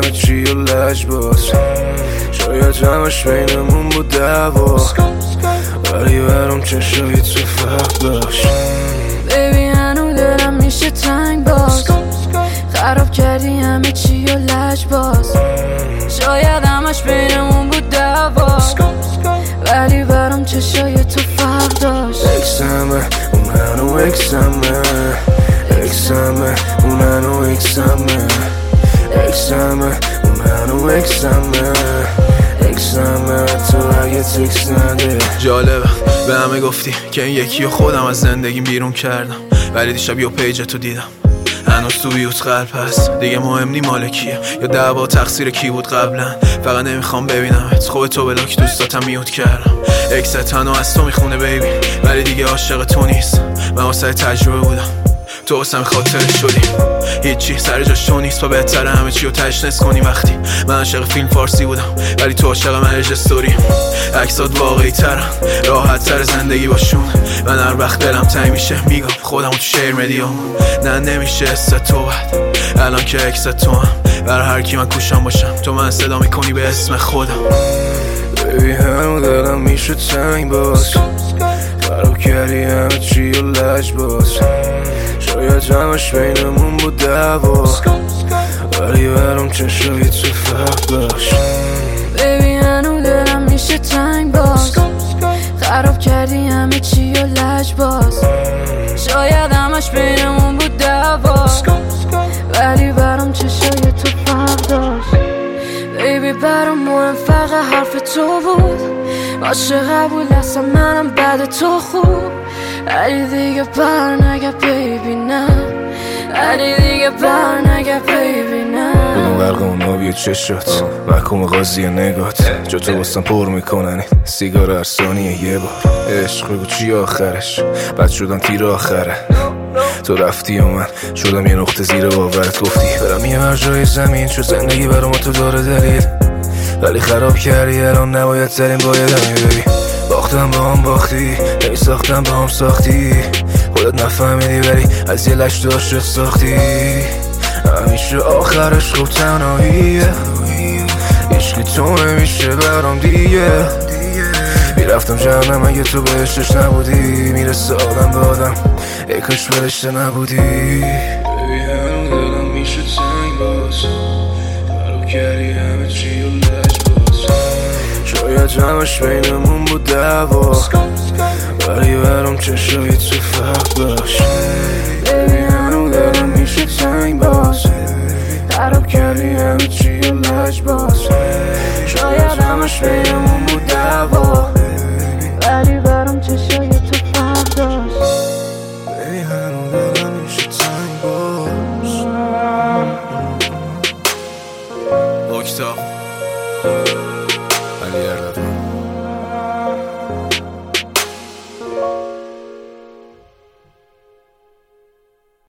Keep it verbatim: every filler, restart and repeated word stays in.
همه چی و لج باز. شاید همش بینمون بود دعوا، ولی برام چشای تو فرق داشت. بیبی هنو دلم میشه تنگ باز، خراب کردی همه چی و لج باز. شاید همش بینمون بود دعوا، ولی برام چشای تو فرق داشت. اکسمه اون هنو اکسمه، اکسمه اون هنو اکسمه، اکسمه اون هنو اکسمه، اکسمه تو اگه تکس نده. جالبه به همه گفتی که این یکی و خودم از زندگیم بیرون کردم، ولی دیشب یه پیج تو دیدم هنوز تو بیوت قلب هست. دیگه مهم نی مال کیه یا دعوا تقصیر کی بود قبلا، فقط نمیخوام ببینمت. خوب تو بلاک دوستاتم میوت کردم. اکست تنها از تو میخونه بیبی، ولی دیگه عاشق تو نیست. من واسه تجربه بودم، تو واسم خاطره شدی. هیچی سر جاش تو نیست، با بهتره همه چی رو تشنس کنی. وقتی من عاشق فیلم فارسی بودم، ولی تو عاشق من رژیسوری. عکسات واقعی ترن، راحت تر زندگی باشون. من هر وقت دلم تنگ میشه میگم خودم تو شیر مدیام. نه نمیشه است تو بد الان که اکس تو هم، برای هر کی من کوشم باشم تو من صدا میکنی به اسم خودم. بیبی هنو دلم میشه تنگ باز، خراب کردی همه چی و لج باز. شاید همش بینمون بود دعوا، ولی برام چشای تو فرق داشت. بیبی هنو دلم میشه تنگ باز، خراب کردی همه چی و لج باز. شاید همش بینمون بود دعوا، ولی برام چشای تو فرق داشت. بیبی برام مهم فقط حرف تو بود، باشه قبول هستم منم بعد تو خوب. ولی دیگه بر نگه بیبی نه، ولی دیگه بر نگه بیبی نه. بدون برق اون آبی چشات محکوم قاضی نگات، جا تو باستم پر میکنن سیگار هر ثانیه یه بار. عشق بگو چی آخرش، بد شدم تیر آخره. تو رفتی و من شدم یه نقطه زیر باورت. گفتی برم یه هر جای زمین، چون زندگی برام تو داره دلیل، ولی خراب کردی الان نباید ترین باید همی ببین. باختم با هم باختی، هی ساختم با هم ساختی. خودت نفهمیدی ولی از یه لش داشت ساختی. همیشه آخرش خوب تنهاییه، عشقی تو نمیشه برام دیگه. میرفتم جهنم اگه تو بهشتش نبودی، میرسه آدم به آدم ای کاش برشته نبودی. بیبی هنو دلم میشه تنگ باز، خراب کردی همه چی و لج باز. شاید همش بینمون بود دعوا، ولی برام چشای تو فرق داشت. بیبی هنو دلم میشه تنگ باز، خراب کردی همه چی و لج باز. شاید همش بینمون بود دعوا، ولی برام چشای تو فرق داشت. بیبی هنو دلم میشه تنگ باز. اکتا علی اردلان